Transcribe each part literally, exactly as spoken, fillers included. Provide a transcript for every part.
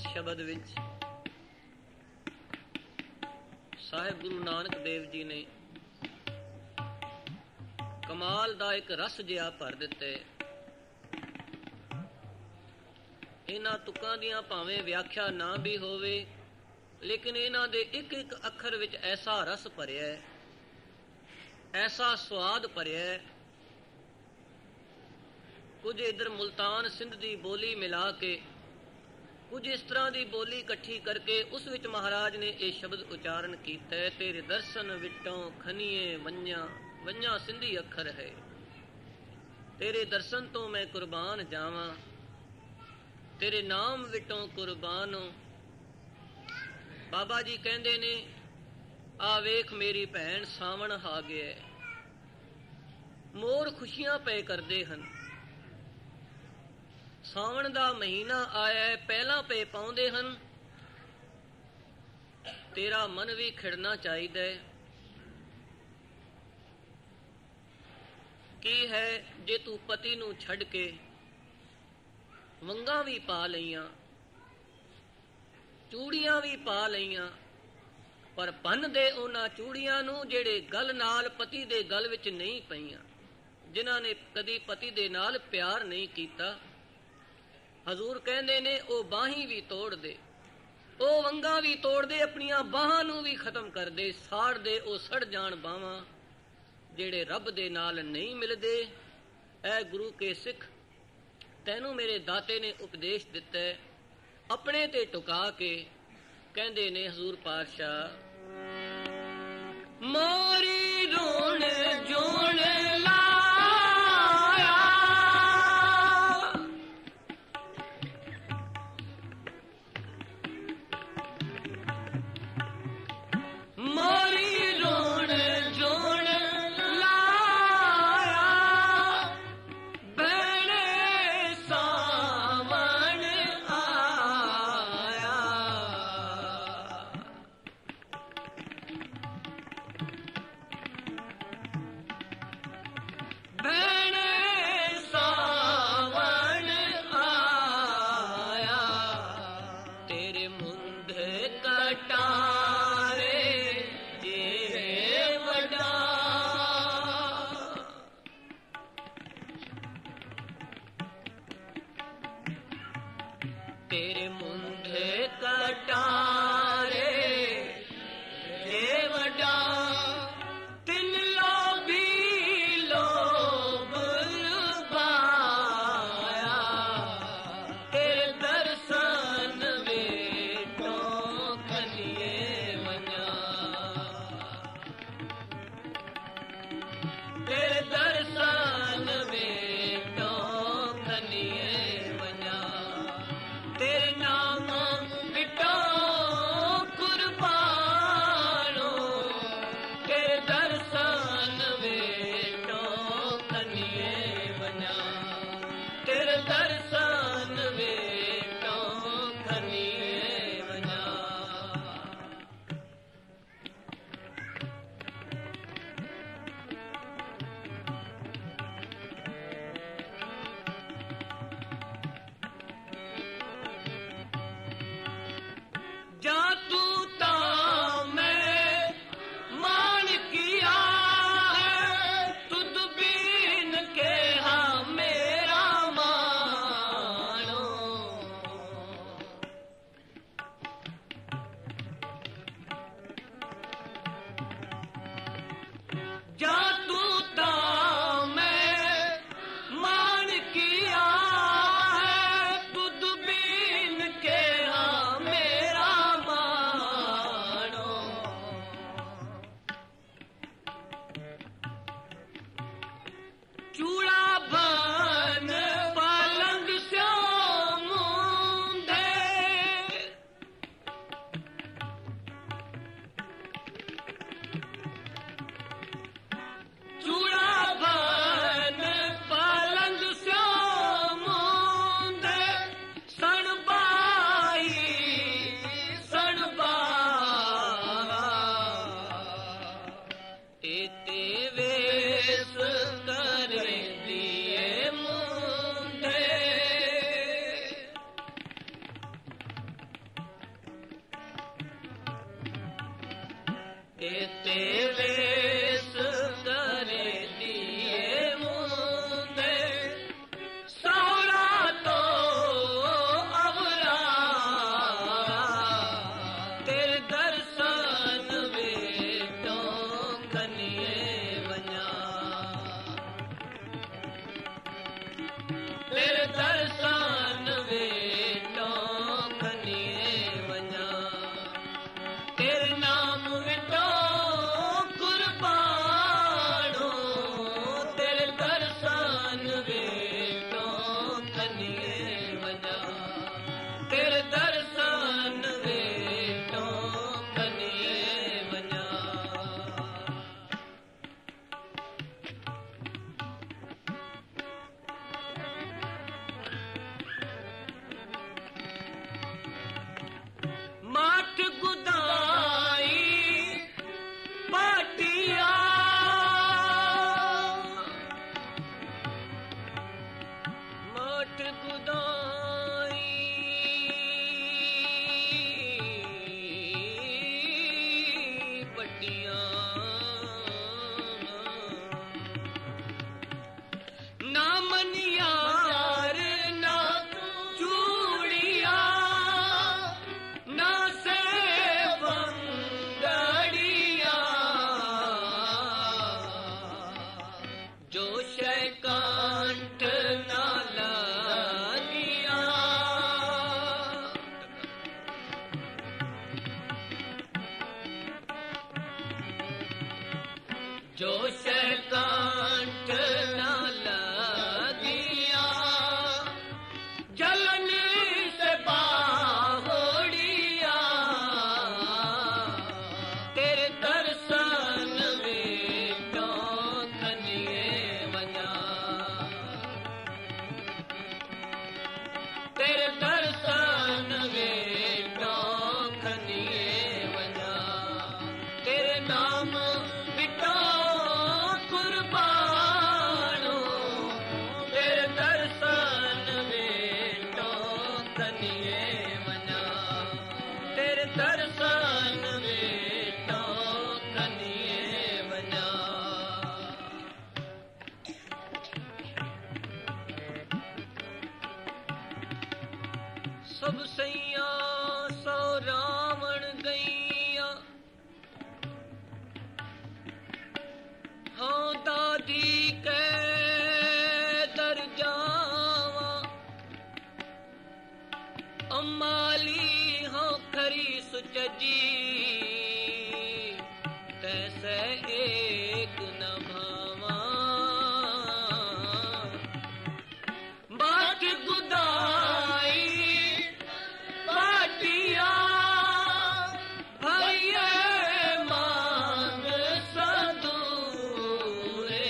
ਸ਼ਬਦ ਵਿੱਚ ਸਾਹਿਬ ਗੁਰੂ ਨਾਨਕ ਦੇਵ ਜੀ ਨੇ ਕਮਾਲ ਦਾ ਇੱਕ ਰਸ ਜਿਹਾ ਭਰ ਦਿੱਤੇ। ਇਹਨਾਂ ਤੁਕਾਂ ਦੀਆਂ ਭਾਵੇਂ ਵਿਆਖਿਆ ਨਾ ਵੀ ਹੋਵੇ, ਲੇਕਿਨ ਇਹਨਾਂ ਦੇ ਇੱਕ ਇੱਕ ਅੱਖਰ ਵਿੱਚ ਐਸਾ ਰਸ ਭਰਿਆ, ਐਸਾ ਸਵਾਦ ਭਰਿਆ। ਕੁਝ ਇੱਧਰ ਮੁਲਤਾਨ ਸਿੰਧ ਦੀ ਬੋਲੀ ਮਿਲਾ ਕੇ, ਕੁਝ ਇਸ ਤਰ੍ਹਾਂ ਦੀ ਬੋਲੀ ਇਕੱਠੀ ਕਰਕੇ ਉਸ ਵਿੱਚ ਮਹਾਰਾਜ ਨੇ ਇਹ ਸ਼ਬਦ ਉਚਾਰਨ ਕੀਤਾ, ਤੇਰੇ ਦਰਸ਼ਨ ਵਿਟੋਂ ਖਨੀਏ ਵੰਝਾਂ। ਵੰਝਾਂ ਸਿੰਧੀ ਅੱਖਰ ਹੈ। ਤੇਰੇ ਦਰਸ਼ਨ ਤੋਂ ਮੈਂ ਕੁਰਬਾਨ ਜਾਵਾਂ, ਤੇਰੇ ਨਾਮ ਵਿਟੋਂ ਕੁਰਬਾਨੋ। ਬਾਬਾ ਜੀ ਕਹਿੰਦੇ ਨੇ, ਆ ਵੇਖ ਮੇਰੀ ਭੈਣ ਸਾਵਣ ਆ ਗਿਆ, ਮੋਰ ਖੁਸ਼ੀਆਂ ਪਏ ਕਰਦੇ ਹਨ। ਸਾਵਣ ਦਾ ਮਹੀਨਾ ਆਇਆ, ਪਹਿਲਾਂ ਪੇ ਪਾਉਂਦੇ ਹਨ। ਤੇਰਾ ਮਨ ਵੀ ਖਿੜਨਾ ਚਾਹੀਦਾ ਹੈ। ਕੀ ਹੈ ਜੇ ਤੂੰ ਪਤੀ ਨੂੰ ਛੱਡ ਕੇ ਵੰਗਾਂ ਵੀ ਪਾ ਲਈਆਂ, ਚੂੜੀਆਂ ਵੀ ਪਾ ਲਈਆਂ, ਪਰ ਭੰਨ ਦੇ ਉਹਨਾਂ ਚੂੜੀਆਂ ਨੂੰ ਜਿਹੜੇ ਗਲ ਨਾਲ ਪਤੀ ਦੇ ਗਲ ਵਿੱਚ ਨਹੀਂ ਪਈਆਂ, ਜਿਨ੍ਹਾਂ ਨੇ ਕਦੀ ਪਤੀ ਦੇ ਨਾਲ ਪਿਆਰ ਨਹੀਂ ਕੀਤਾ। ਹਜ਼ੂਰ ਕਹਿੰਦੇ ਨੇ ਉਹ ਬਾਹੀਂ ਵੀ ਤੋੜ ਦੇ, ਉਹ ਵੰਗਾਂ ਵੀ ਤੋੜ ਦੇ, ਆਪਣੀਆਂ ਬਾਹਾਂ ਨੂੰ ਵੀ ਖਤਮ ਕਰ ਦੇ, ਸਾੜ ਦੇ ਉਹ ਸੜ ਜਾਣ ਬਾਹਾਂ ਜਿਹੜੇ ਰੱਬ ਦੇ ਨਾਲ ਨਹੀਂ ਮਿਲਦੇ। ਐ ਗੁਰੂ ਕੇ ਸਿੱਖ, ਤੈਨੂੰ ਮੇਰੇ ਦਾਤੇ ਨੇ ਉਪਦੇਸ਼ ਦਿੱਤਾ, ਆਪਣੇ ਤੇ ਟੁਕਾ ਕੇ ਕਹਿੰਦੇ ਨੇ ਹਜ਼ੂਰ ਪਾਤਸ਼ਾਹ, ਮੋਰੀ ਰੋਣ ਜੋਣ ਲਾ बात गुदाई बटिया ना मनियार ना चूड़िया ना से बंगड़िया जो शय कांट ना लगिया जो शय कांट ना लगिया जलन से बाहोड़िया तेरे दर्शन में चौखनिए बजा तेरे दर्शन में चौखनिए बजा तेरे नाम बिटा कुर्बानो तेरे दर्शन में चौखनिए बजा तेरे दर्शन में चौखनिए बजा सब सैया सौ रावण गैया हाँ दादी के दर जावा अम्माली हाँ खरी सुचजी तैसे एक न भावा बाट गुदाई बाटिया भैया मांग सदूरे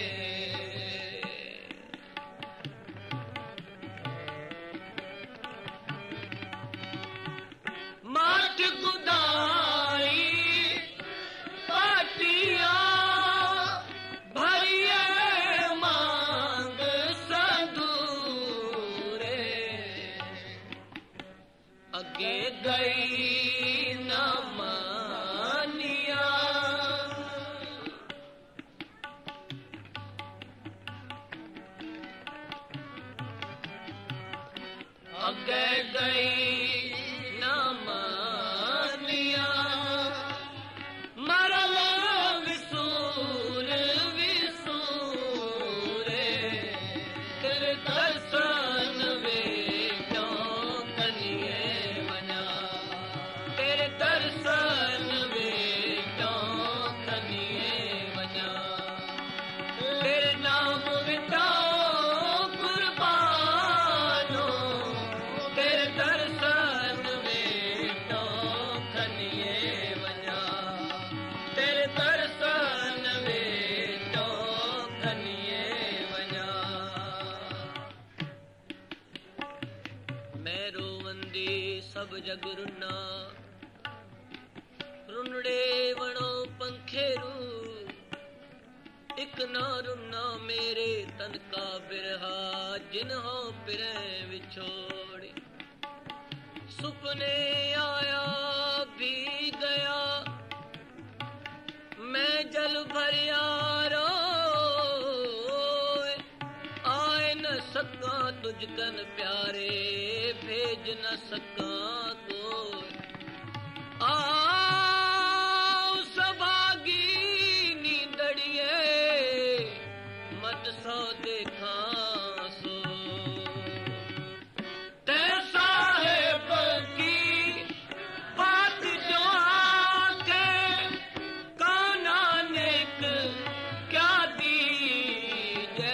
माट गुदाई बाटिया भैया मांग सदूरे अगे गई न मानिया अगे गई न मानिया मरल विसूर विसूरे तेरे दर्शन में चौखनिए बजा तेरे दर्शन में चौखनिए बजा तेरे नाम बिटाओ कुर्बानो तेरे दर्शन में चौखनिए बजा तेरे दर्शन में चौखनिए बजा मैं रोवंदी सब जग रुना रुनड़े वणो पंखेरू एक ना रुना मेरे तन का बिरहा जिन्हों पिरे विछोड़े सुपने आया भी गया मैं जल भरिया रोए आए न सका तुझकन प्यारे भेज न सका कोई आओ सभागी नींदड़िए मत सो देखा सो ते साहेब की बात जो आके काना नेक क्या दीजे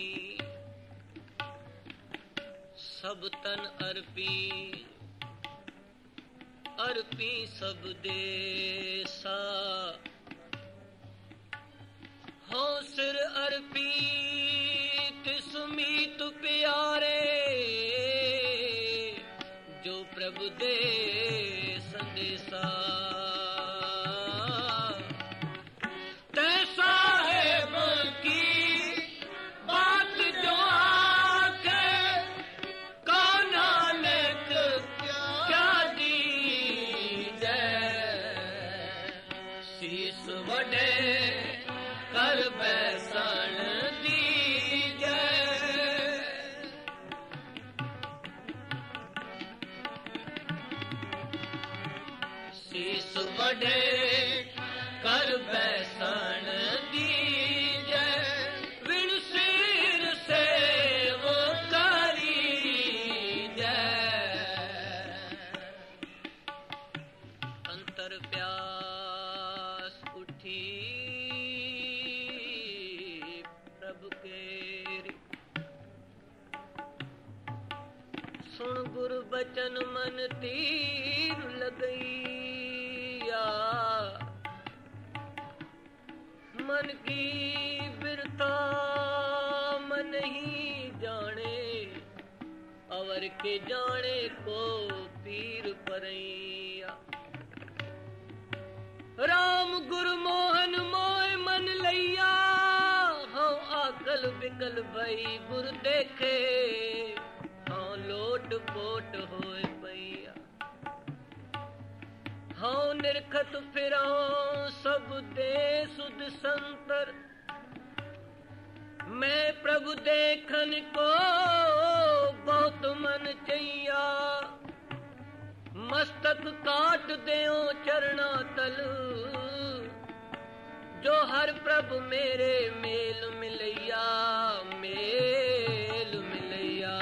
सब तन अर्पी अर्पी सब देसा हो सिर अर्पी तिस मीत प्यारे जो प्रभु दे संदेशा कर बैसन दीजे विण सिर से वो करी जय अंतर प्यास उठी प्रभु केरी सुन गुरु बचन मन तीर लगई मन की बिरता मन ही जाने अवर के जाने को पीर परैया राम गुरु मोहन मोय मन लैया हाँ आकल बिकल भई गुर देखे हाँ लोट पोट होए पैया हाँ निरखत फिरां सब दे सुध संतर मैं प्रभु देखन को बहुत मन चैया मस्तक काट देओ चरणा तल जो हर प्रभु मेरे मेल मिलैया मेल मिलैया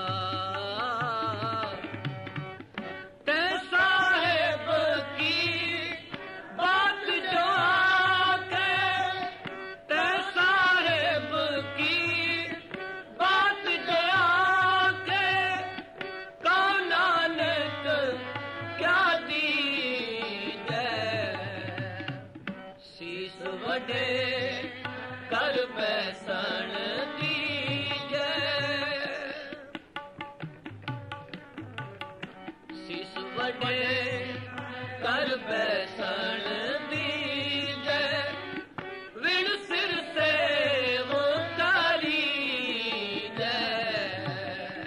कर बैसन दीजे शीश वडे कर बैसन दीजे विण सिर से वो करी जय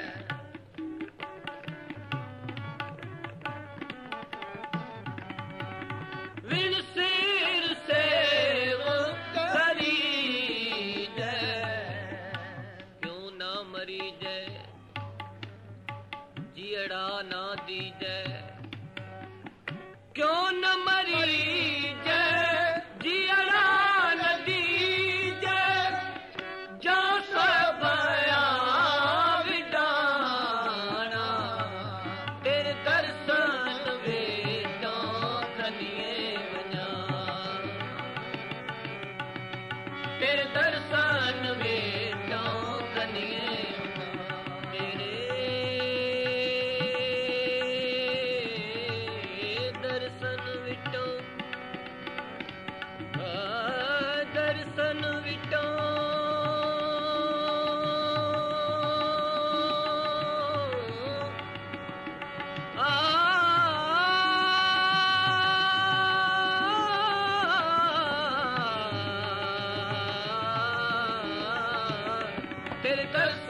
विण सिर से ना दीजे क्यों न मरी जय जियरा न दीजे जो सबया विडाना तेरे दर्शन वेदों खनिए बना तेरे दर्शन वेदों खनिए तेरे दर्शन